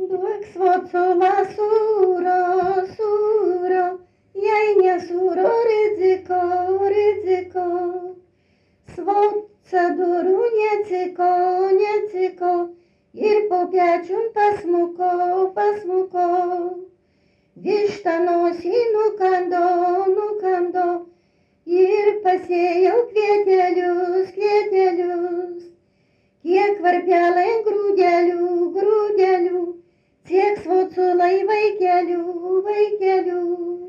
Duok svocula sūro, sūro, jei nesūro riziko, riziko. Svoca durų neciko, neciko, ir po pečium pasmuko, pasmuko. Višta nosį nukando, nukando, ir pasėjau kvietelius, kvietelius. Kiek varpelai grūdelių, grūdelių, tiek svoculai vaikelių, vaikelių.